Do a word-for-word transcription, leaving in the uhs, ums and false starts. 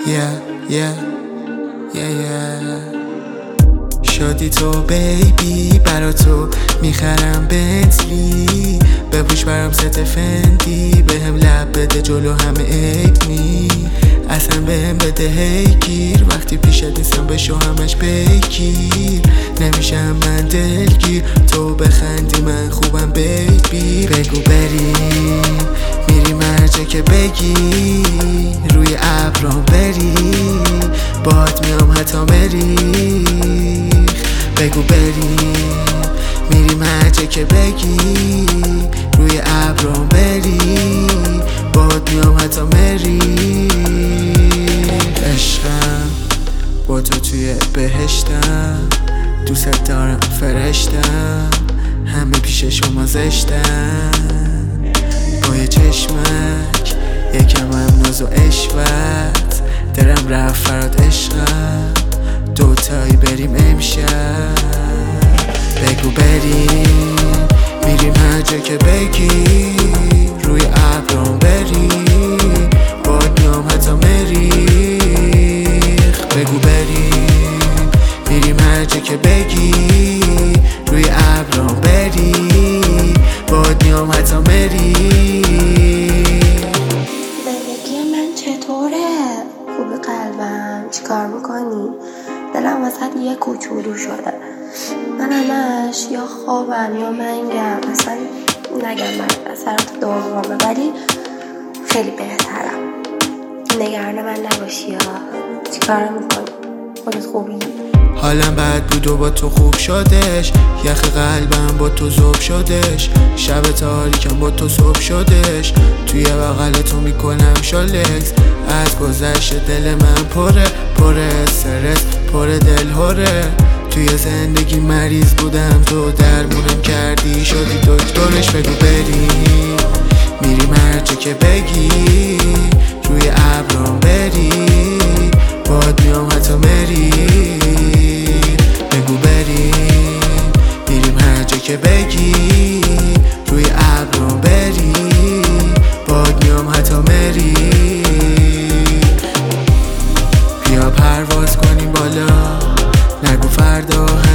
yeah, yeah, yeah, yeah. شادی تو بیبی، برا تو میخرم بنتلی، بپوش برام ست فندی، بهم لب بده جلو همه عیب نی، اصلا بهم بده هی گیر، وقتی پیشت نیستم بشو همش بگیر، نمیشم من دلگیر، تو بخندی من خوبم بیبی. بگو بریم میری مرجه که بگی، روی ابرام بری، باهات میام حتی مریخ. بگو بریم میری مرجه که بگی، روی ابرام بری، باهات میام حتی مریخ. عشقم با تو توی بهشتم، دوست دارم فرشتم، همه پیش شما زشتم، با یه چشمک یکم هم ناز و عشوت، درم رفت فراد عشقم، دوتایی بریم امشب. بگو بریم میریم هر جا که بگی، روی ابرام بری، باد میام حتی مریخ. بگو بریم میریم هر جا که بگی، روی ابرام بری، باد میام حتی مریخ. زندگی من چطوره؟ خوبی قلبم؟ چیکار میکنی؟ دلم واسه یه کوچولو شده، من همش یا خوابم یا منگم، اصلا نگم من اثرات دومه، ولی خیلی بهترم. نگران من نباشی یا چیکار میکنی؟ خودت خوبی؟ حالم بد بود و با تو خوب شدش، یخ قلبم با تو ذوب شدش، شب تاریکم با تو صبح شدش، توی بغل تو میکنم شالکس، از گذشت دل من پره پره استرس، پره دل هره، توی زندگی مریض بودم، تو درمونم کردی شدی دکترش. بگو بریم میریم هر جا که بگی، روی ابرام بری، باد میام حتی مری. بگو بریم میریم هر جا که بگی، روی ابرام بری، باد میام حتی مری. بیا پرواز کنیم بالا، نگو فردا